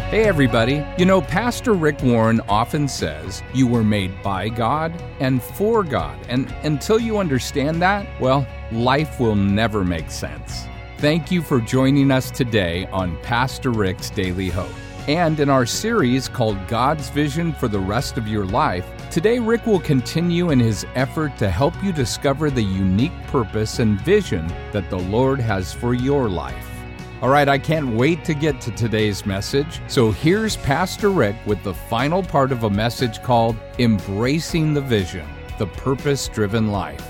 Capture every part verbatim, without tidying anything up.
Hey everybody, you know, Pastor Rick Warren often says you were made by God and for God, and until you understand that, well, life will never make sense. Thank you for joining us today on Pastor Rick's Daily Hope. And in our series called God's Vision for the Rest of Your Life, today Rick will continue in his effort to help you discover the unique purpose and vision that the Lord has for your life. All right, I can't wait to get to today's message. So here's Pastor Rick with the final part of a message called Embracing the Vision, the Purpose-Driven Life.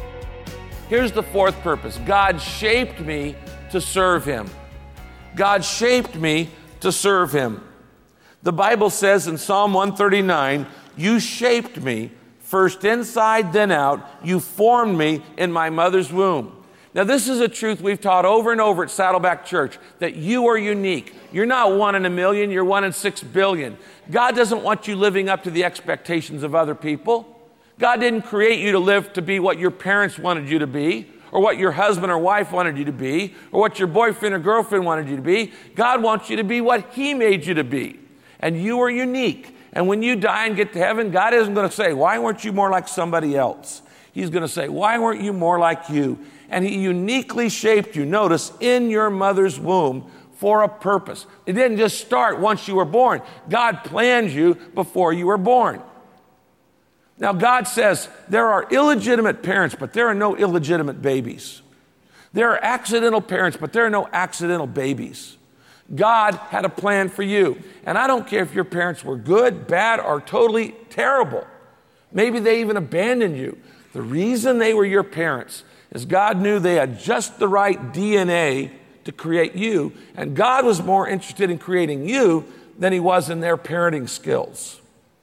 Here's the fourth purpose. God shaped me to serve Him. God shaped me to serve Him. The Bible says in Psalm one thirty-nine, "You shaped me, first inside, then out. You formed me in my mother's womb." Now, this is a truth we've taught over and over at Saddleback Church, that you are unique. You're not one in a million, you're one in six billion. God doesn't want you living up to the expectations of other people. God didn't create you to live to be what your parents wanted you to be, or what your husband or wife wanted you to be, or what your boyfriend or girlfriend wanted you to be. God wants you to be what He made you to be. And you are unique. And when you die and get to heaven, God isn't going to say, "Why weren't you more like somebody else?" He's going to say, "Why weren't you more like you?" And He uniquely shaped you, notice, in your mother's womb for a purpose. It didn't just start once you were born. God planned you before you were born. Now, God says there are illegitimate parents, but there are no illegitimate babies. There are accidental parents, but there are no accidental babies. God had a plan for you. And I don't care if your parents were good, bad, or totally terrible. Maybe they even abandoned you. The reason they were your parents is God knew they had just the right D N A to create you, and God was more interested in creating you than He was in their parenting skills.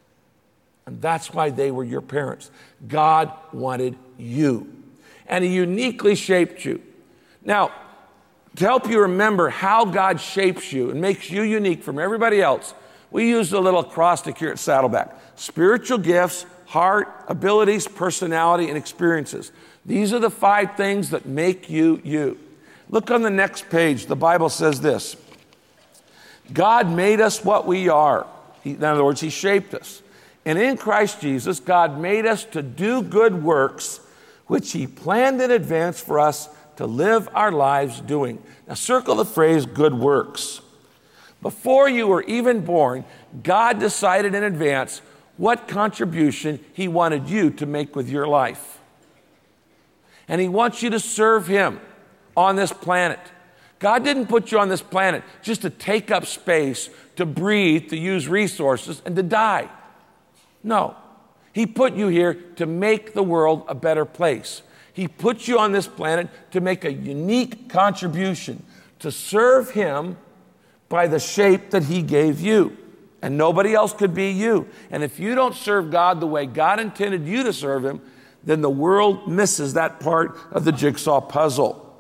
And that's why they were your parents. God wanted you, and He uniquely shaped you. Now, to help you remember how God shapes you and makes you unique from everybody else, we use a little acrostic here at Saddleback: spiritual gifts, heart, abilities, personality, and experiences. These are the five things that make you you. Look on the next page. The Bible says this: God made us what we are. He, in other words, He shaped us. And in Christ Jesus, God made us to do good works, which He planned in advance for us to live our lives doing. Now circle the phrase good works. Before you were even born, God decided in advance what contribution He wanted you to make with your life. And He wants you to serve Him on this planet. God didn't put you on this planet just to take up space, to breathe, to use resources, and to die. No. He put you here to make the world a better place. He put you on this planet to make a unique contribution, to serve Him by the shape that He gave you. And nobody else could be you. And if you don't serve God the way God intended you to serve Him, then the world misses that part of the jigsaw puzzle.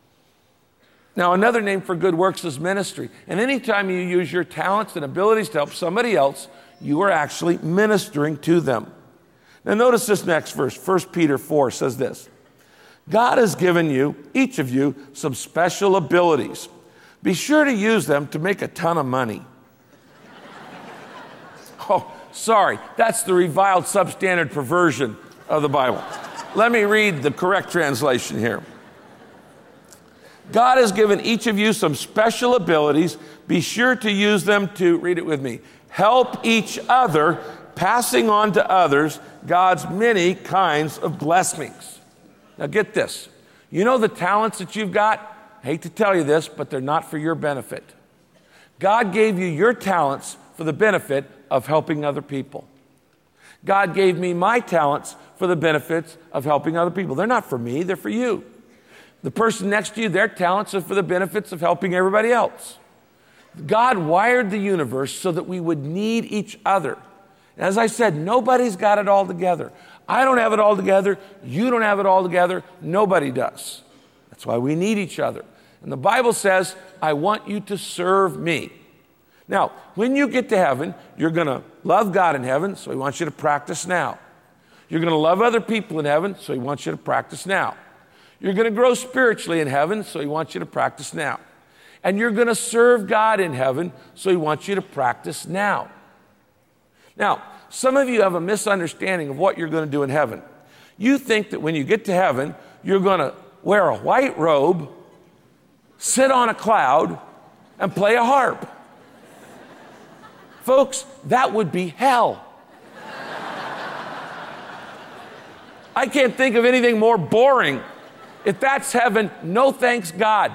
Now, another name for good works is ministry. And anytime you use your talents and abilities to help somebody else, you are actually ministering to them. Now, notice this next verse. First Peter four says this: God has given you, each of you, some special abilities. Be sure to use them to make a ton of money. Oh, sorry. That's the reviled substandard perversion of the Bible. Let me read the correct translation here. God has given each of you some special abilities. Be sure to use them to, read it with me, help each other, passing on to others God's many kinds of blessings. Now get this. You know the talents that you've got? I hate to tell you this, but they're not for your benefit. God gave you your talents for the benefit of helping other people. God gave me my talents for the benefits of helping other people. They're not for me, they're for you. The person next to you, their talents are for the benefits of helping everybody else. God wired the universe so that we would need each other. As I said, nobody's got it all together. I don't have it all together. You don't have it all together. Nobody does. That's why we need each other. And the Bible says, I want you to serve me. Now, when you get to heaven, you're going to love God in heaven, so He wants you to practice now. You're going to love other people in heaven, so He wants you to practice now. You're going to grow spiritually in heaven, so He wants you to practice now. And you're going to serve God in heaven, so he wants you to practice now. Now, some of you have a misunderstanding of what you're going to do in heaven. You think that when you get to heaven, you're going to wear a white robe, sit on a cloud, and play a harp. Folks, that would be hell. I can't think of anything more boring. If that's heaven, no thanks God.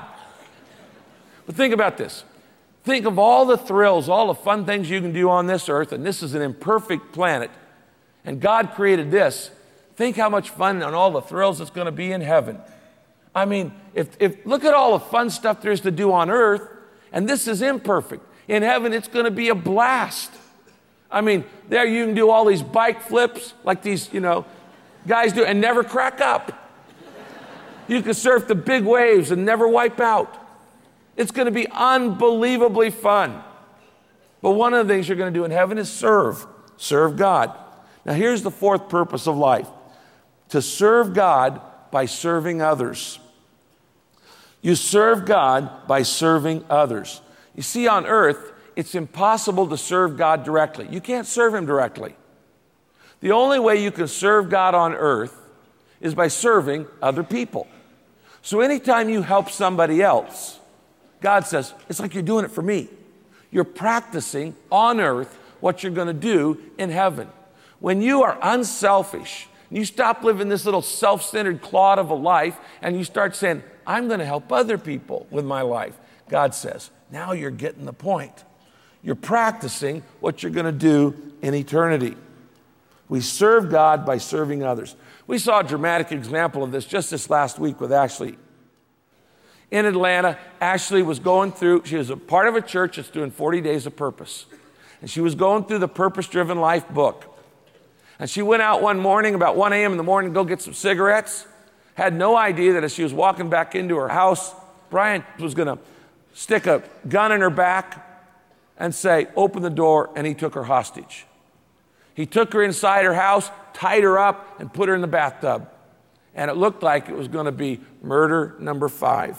But think about this. Think of all the thrills, all the fun things you can do on this earth, and this is an imperfect planet, and God created this. Think how much fun and all the thrills it's going to be in heaven. I mean, if, if look at all the fun stuff there is to do on earth, and this is imperfect. In heaven, it's going to be a blast. I mean, there you can do all these bike flips like these, you know, guys do and never crack up. You can surf the big waves and never wipe out. It's going to be unbelievably fun. But one of the things you're going to do in heaven is serve. Serve God. Now here's the fourth purpose of life. To serve God by serving others. You serve God by serving others. You see, on earth, it's impossible to serve God directly. You can't serve him directly. The only way you can serve God on earth is by serving other people. So anytime you help somebody else, God says, it's like you're doing it for me. You're practicing on earth what you're going to do in heaven. When you are unselfish, you stop living this little self-centered clod of a life, and you start saying, I'm going to help other people with my life. God says, now you're getting the point. You're practicing what you're going to do in eternity. We serve God by serving others. We saw a dramatic example of this just this last week with Ashley. In Atlanta, Ashley was going through, she was a part of a church that's doing forty days of purpose. And she was going through the Purpose-Driven Life book. And she went out one morning, about one a.m. in the morning, to go get some cigarettes. Had no idea that as she was walking back into her house, Brian was going to stick a gun in her back and say, open the door, and he took her hostage. He took her inside her house, tied her up, and put her in the bathtub. And it looked like it was going to be murder number five.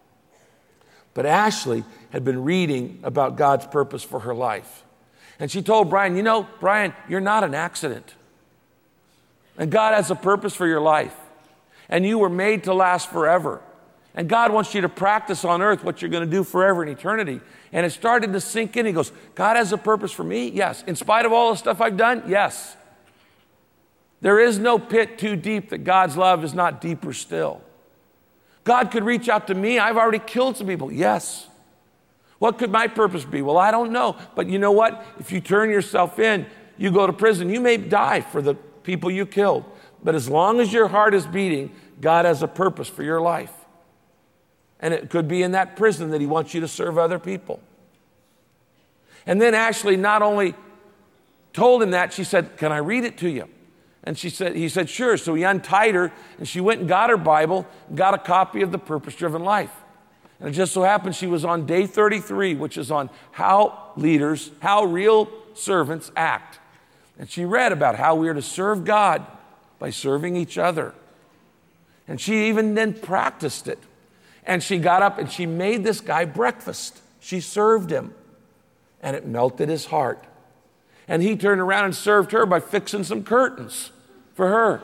But Ashley had been reading about God's purpose for her life. And she told Brian, you know, Brian, you're not an accident. And God has a purpose for your life. And you were made to last forever. And God wants you to practice on earth what you're going to do forever in eternity. And it started to sink in. He goes, God has a purpose for me? Yes. In spite of all the stuff I've done? Yes. There is no pit too deep that God's love is not deeper still. God could reach out to me. I've already killed some people. Yes. What could my purpose be? Well, I don't know. But you know what? If you turn yourself in, you go to prison. You may die for the people you killed. But as long as your heart is beating, God has a purpose for your life. And it could be in that prison that he wants you to serve other people. And then Ashley not only told him that, she said, can I read it to you? And she said, he said, sure. So he untied her, and she went and got her Bible, and got a copy of The Purpose-Driven Life. And it just so happened she was on day thirty-three, which is on how leaders, how real servants act. And she read about how we are to serve God by serving each other. And she even then practiced it. And she got up and she made this guy breakfast. She served him. And it melted his heart. And he turned around and served her by fixing some curtains for her.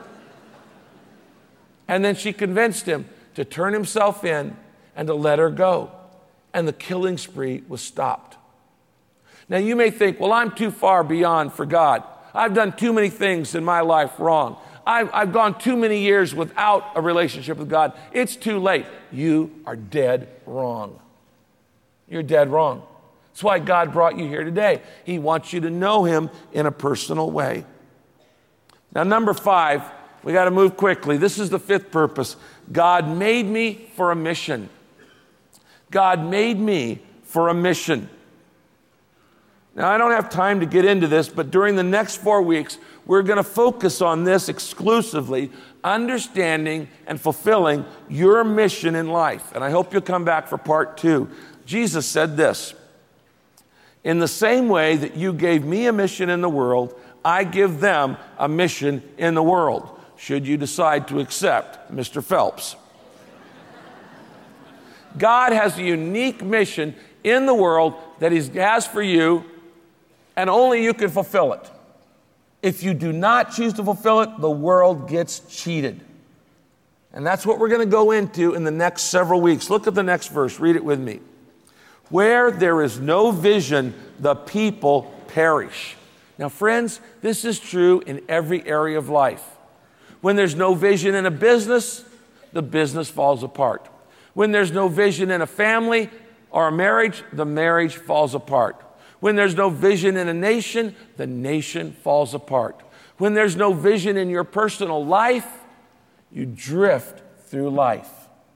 And then she convinced him to turn himself in and to let her go. And the killing spree was stopped. Now you may think, well, I'm too far beyond for God. I've done too many things in my life wrong. I've, I've gone too many years without a relationship with God. It's too late. You are dead wrong. You're dead wrong. That's why God brought you here today. He wants you to know him in a personal way. Now, number five, we got to move quickly. This is the fifth purpose. God made me for a mission. God made me for a mission. Now, I don't have time to get into this, but during the next four weeks, we're going to focus on this exclusively, understanding and fulfilling your mission in life. And I hope you'll come back for part two. Jesus said this, in the same way that you gave me a mission in the world, I give them a mission in the world, should you decide to accept Mister Phelps. God has a unique mission in the world that He has for you, and only you can fulfill it. If you do not choose to fulfill it, the world gets cheated. And that's what we're going to go into in the next several weeks. Look at the next verse. Read it with me. Where there is no vision, the people perish. Now, friends, this is true in every area of life. When there's no vision in a business, the business falls apart. When there's no vision in a family or a marriage, the marriage falls apart. When there's no vision in a nation, the nation falls apart. When there's no vision in your personal life, you drift through life.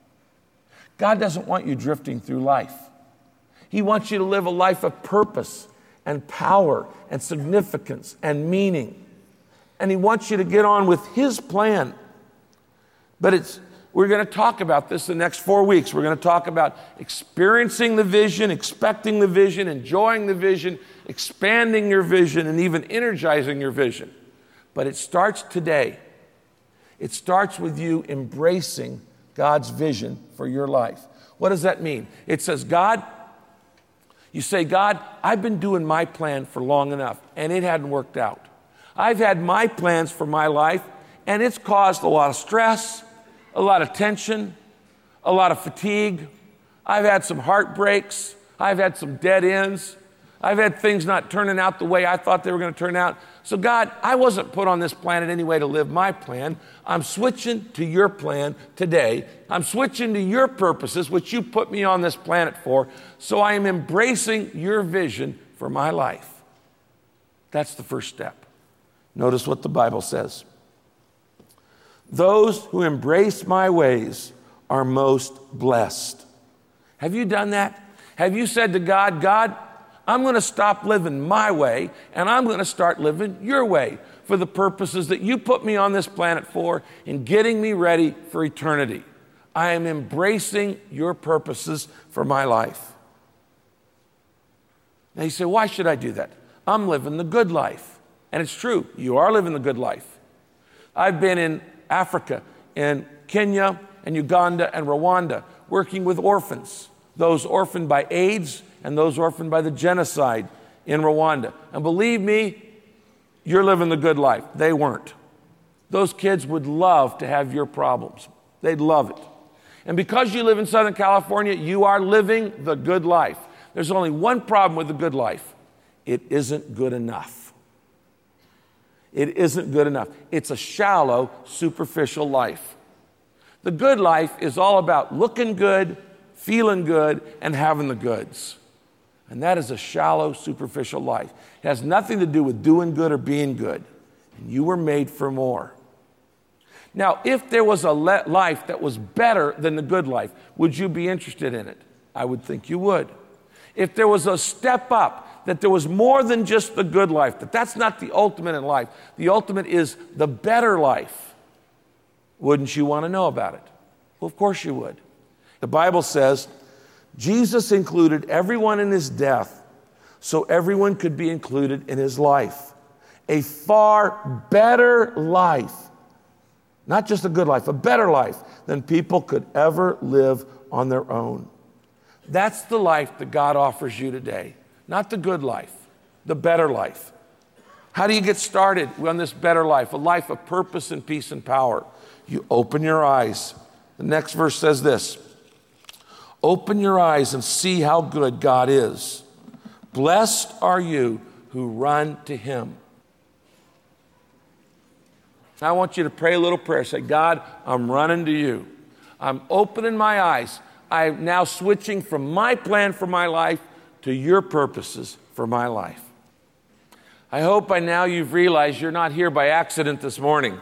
God doesn't want you drifting through life. He wants you to live a life of purpose and power and significance and meaning. And He wants you to get on with His plan. But it's we're going to talk about this the next four weeks. We're going to talk about experiencing the vision, expecting the vision, enjoying the vision, expanding your vision, and even energizing your vision. But it starts today. It starts with you embracing God's vision for your life. What does that mean? It says, God, you say, God, I've been doing my plan for long enough, and it hadn't worked out. I've had my plans for my life, and it's caused a lot of stress, a lot of tension, a lot of fatigue. I've had some heartbreaks. I've had some dead ends. I've had things not turning out the way I thought they were going to turn out. So God, I wasn't put on this planet anyway to live my plan. I'm switching to your plan today. I'm switching to your purposes, which you put me on this planet for. So I am embracing your vision for my life. That's the first step. Notice what the Bible says. Those who embrace my ways are most blessed. Have you done that? Have you said to God, God, I'm going to stop living my way and I'm going to start living your way for the purposes that you put me on this planet for in getting me ready for eternity. I am embracing your purposes for my life. Now you say, why should I do that? I'm living the good life. And it's true, you are living the good life. I've been in Africa, in Kenya and Uganda and Rwanda, working with orphans, those orphaned by AIDS and those orphaned by the genocide in Rwanda. And believe me, you're living the good life. They weren't. Those kids would love to have your problems. They'd love it. And because you live in Southern California, you are living the good life. There's only one problem with the good life. It isn't good enough. It isn't good enough. It's a shallow, superficial life. The good life is all about looking good, feeling good, and having the goods. And that is a shallow, superficial life. It has nothing to do with doing good or being good. And you were made for more. Now, if there was a le- life that was better than the good life, would you be interested in it? I would think you would. If there was a step up, that there was more than just the good life, that that's not the ultimate in life. The ultimate is the better life. Wouldn't you want to know about it? Well, of course you would. The Bible says Jesus included everyone in his death so everyone could be included in his life. A far better life, not just a good life, a better life than people could ever live on their own. That's the life that God offers you today. Not the good life, the better life. How do you get started on this better life? A life of purpose and peace and power. You open your eyes. The next verse says this. Open your eyes and see how good God is. Blessed are you who run to him. Now I want you to pray a little prayer. Say, God, I'm running to you. I'm opening my eyes. I'm now switching from my plan for my life to your purposes for my life. I hope by now you've realized you're not here by accident this morning.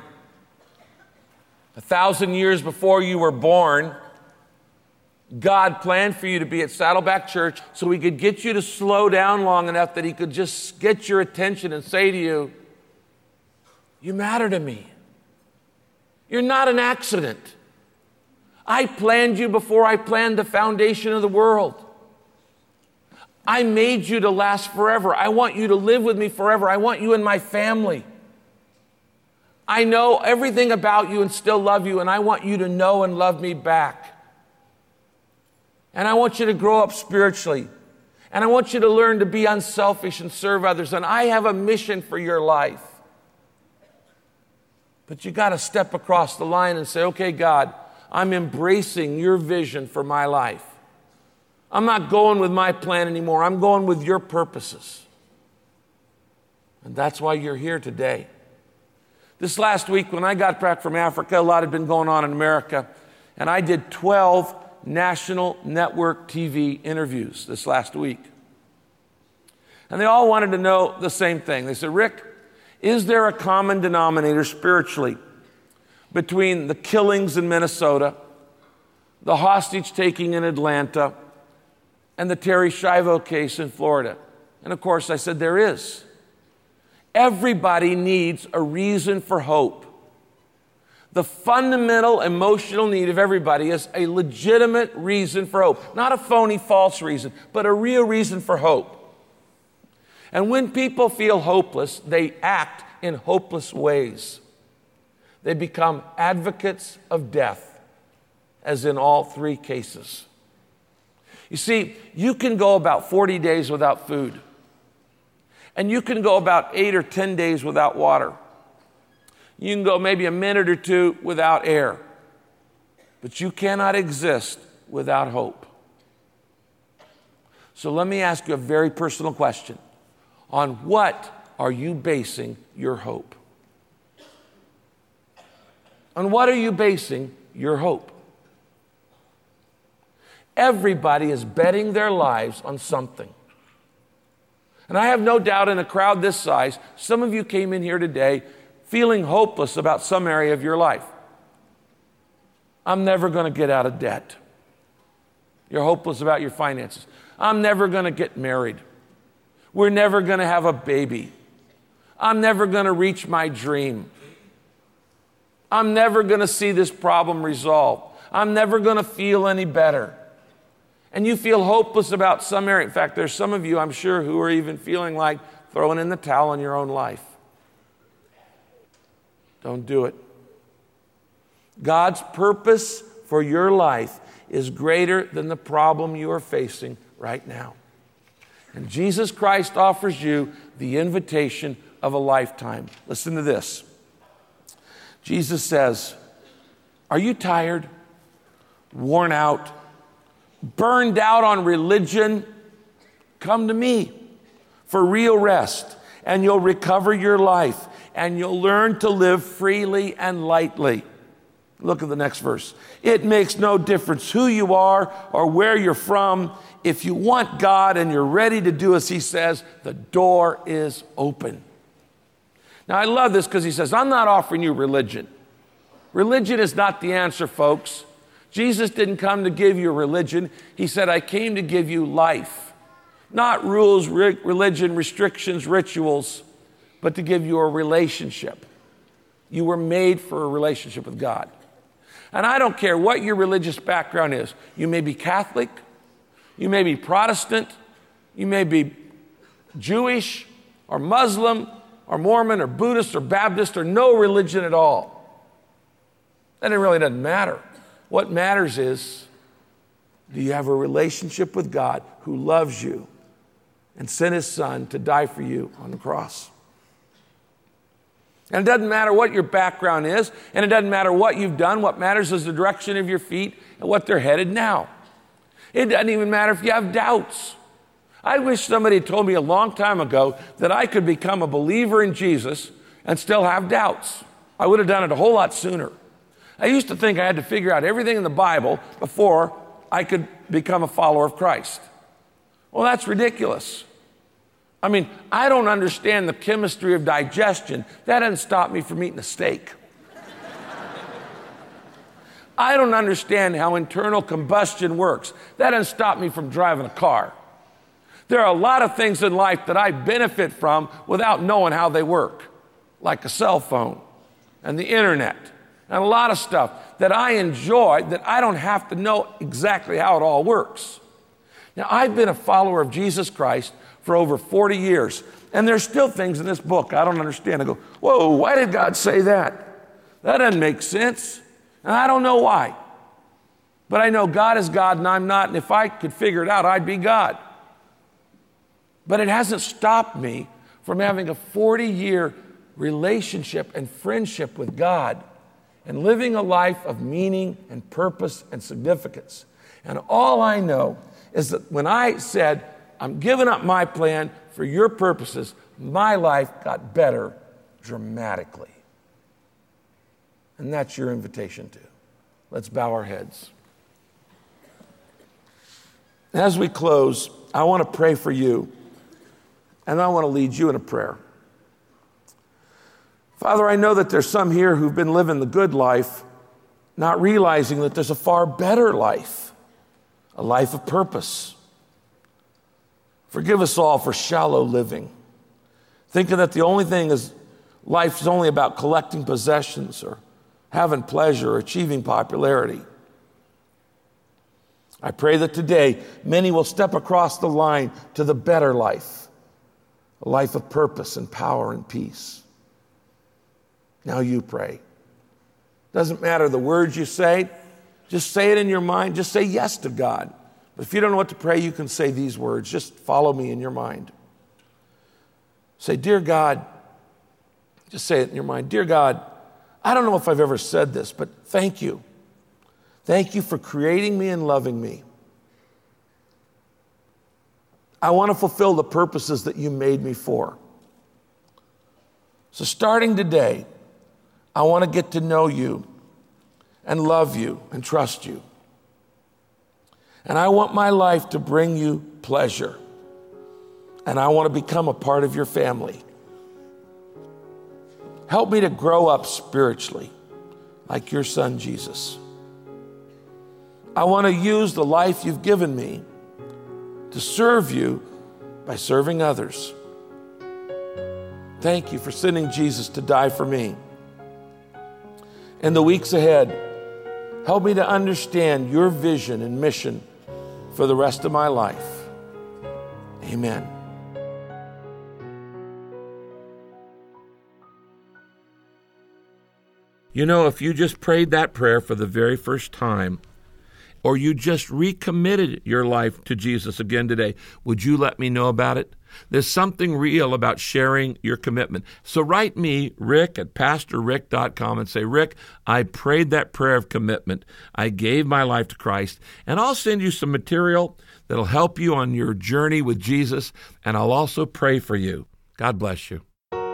A thousand years before you were born, God planned for you to be at Saddleback Church so he could get you to slow down long enough that he could just get your attention and say to you, you matter to me. You're not an accident. I planned you before I planned the foundation of the world. I made you to last forever. I want you to live with me forever. I want you in my family. I know everything about you and still love you, and I want you to know and love me back. And I want you to grow up spiritually. And I want you to learn to be unselfish and serve others. And I have a mission for your life. But you got to step across the line and say, okay, God, I'm embracing your vision for my life. I'm not going with my plan anymore. I'm going with your purposes. And that's why you're here today. This last week when I got back from Africa, a lot had been going on in America. And I did twelve national network T V interviews this last week. And they all wanted to know the same thing. They said, Rick, is there a common denominator spiritually between the killings in Minnesota, the hostage taking in Atlanta, and the Terry Schiavo case in Florida? And of course I said, there is. Everybody needs a reason for hope. The fundamental emotional need of everybody is a legitimate reason for hope. Not a phony, false reason, but a real reason for hope. And when people feel hopeless, they act in hopeless ways. They become advocates of death, as in all three cases. You see, you can go about forty days without food. And you can go about eight or ten days without water. You can go maybe a minute or two without air. But you cannot exist without hope. So let me ask you a very personal question. On what are you basing your hope? On what are you basing your hope? Everybody is betting their lives on something. And I have no doubt in a crowd this size, some of you came in here today feeling hopeless about some area of your life. I'm never going to get out of debt. You're hopeless about your finances. I'm never going to get married. We're never going to have a baby. I'm never going to reach my dream. I'm never going to see this problem resolved. I'm never going to feel any better. And you feel hopeless about some area. In fact, there's some of you, I'm sure, who are even feeling like throwing in the towel in your own life. Don't do it. God's purpose for your life is greater than the problem you are facing right now. And Jesus Christ offers you the invitation of a lifetime. Listen to this. Jesus says, are you tired, worn out, burned out on religion? Come to me for real rest, and you'll recover your life, and you'll learn to live freely and lightly. Look at the next verse. It makes no difference who you are or where you're from. If you want God and you're ready to do as he says, the door is open. Now, I love this because he says, I'm not offering you religion. Religion is not the answer, folks. Jesus didn't come to give you religion. He said, I came to give you life. Not rules, re- religion, restrictions, rituals, but to give you a relationship. You were made for a relationship with God. And I don't care what your religious background is. You may be Catholic, you may be Protestant, you may be Jewish or Muslim or Mormon or Buddhist or Baptist or no religion at all. And it really doesn't matter. What matters is, do you have a relationship with God who loves you and sent his son to die for you on the cross? And it doesn't matter what your background is, and it doesn't matter what you've done. What matters is the direction of your feet and what they're headed now. It doesn't even matter if you have doubts. I wish somebody had told me a long time ago that I could become a believer in Jesus and still have doubts. I would have done it a whole lot sooner. I used to think I had to figure out everything in the Bible before I could become a follower of Christ. Well, that's ridiculous. I mean, I don't understand the chemistry of digestion. That doesn't stop me from eating a steak. I don't understand how internal combustion works. That doesn't stop me from driving a car. There are a lot of things in life that I benefit from without knowing how they work, like a cell phone and the internet and a lot of stuff that I enjoy that I don't have to know exactly how it all works. Now, I've been a follower of Jesus Christ for over forty years, and there's still things in this book I don't understand. I go, whoa, why did God say that? That doesn't make sense, and I don't know why. But I know God is God and I'm not, and if I could figure it out, I'd be God. But it hasn't stopped me from having a forty-year relationship and friendship with God and living a life of meaning and purpose and significance. And all I know is that when I said, I'm giving up my plan for your purposes, my life got better dramatically. And that's your invitation too. Let's bow our heads. As we close, I want to pray for you, and I want to lead you in a prayer. Father, I know that there's some here who've been living the good life, not realizing that there's a far better life, a life of purpose. Forgive us all for shallow living, thinking that the only thing is life is only about collecting possessions or having pleasure or achieving popularity. I pray that today many will step across the line to the better life, a life of purpose and power and peace. Now you pray. Doesn't matter the words you say, just say it in your mind. Just say yes to God. But if you don't know what to pray, you can say these words. Just follow me in your mind. Say, dear God, just say it in your mind. Dear God, I don't know if I've ever said this, but thank you. Thank you for creating me and loving me. I want to fulfill the purposes that you made me for. So starting today, I want to get to know you and love you and trust you. And I want my life to bring you pleasure. And I want to become a part of your family. Help me to grow up spiritually like your son, Jesus. I want to use the life you've given me to serve you by serving others. Thank you for sending Jesus to die for me. In the weeks ahead, help me to understand your vision and mission for the rest of my life. Amen. You know, if you just prayed that prayer for the very first time, or you just recommitted your life to Jesus again today, would you let me know about it? There's something real about sharing your commitment. So write me, Rick, at pastor rick dot com and say, Rick, I prayed that prayer of commitment. I gave my life to Christ, and I'll send you some material that'll help you on your journey with Jesus, and I'll also pray for you. God bless you.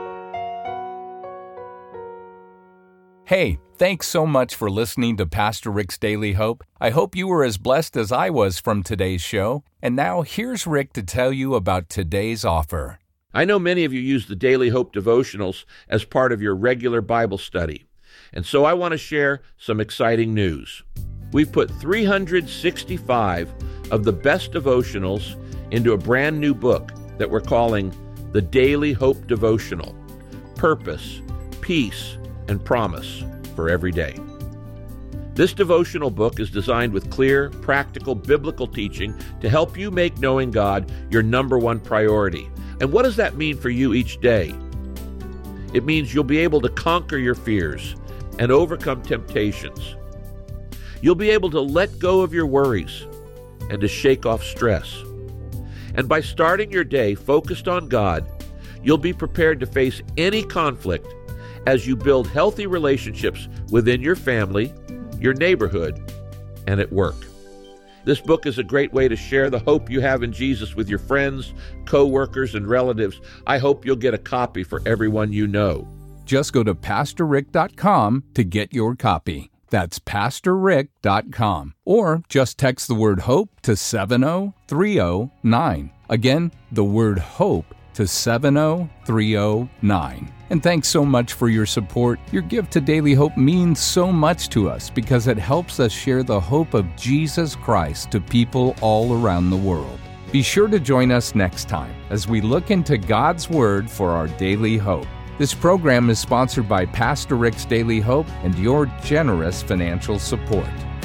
Hey, thanks so much for listening to Pastor Rick's Daily Hope. I hope you were as blessed as I was from today's show. And now here's Rick to tell you about today's offer. I know many of you use the Daily Hope devotionals as part of your regular Bible study. And so I want to share some exciting news. We've put three hundred sixty-five of the best devotionals into a brand new book that we're calling the Daily Hope Devotional: Purpose, Peace, and Promise for Every Day. This devotional book is designed with clear, practical, biblical teaching to help you make knowing God your number one priority. And what does that mean for you each day? It means you'll be able to conquer your fears and overcome temptations. You'll be able to let go of your worries and to shake off stress. And by starting your day focused on God, you'll be prepared to face any conflict as you build healthy relationships within your family, your neighborhood, and at work. This book is a great way to share the hope you have in Jesus with your friends, co-workers, and relatives. I hope you'll get a copy for everyone you know. Just go to pastor rick dot com to get your copy. That's pastor rick dot com. Or just text the word HOPE to seven oh three oh nine. Again, the word HOPE to seven oh three oh nine. And thanks so much for your support. Your gift to Daily Hope means so much to us because it helps us share the hope of Jesus Christ to people all around the world. Be sure to join us next time as we look into God's Word for our daily hope. This program is sponsored by Pastor Rick's Daily Hope and your generous financial support.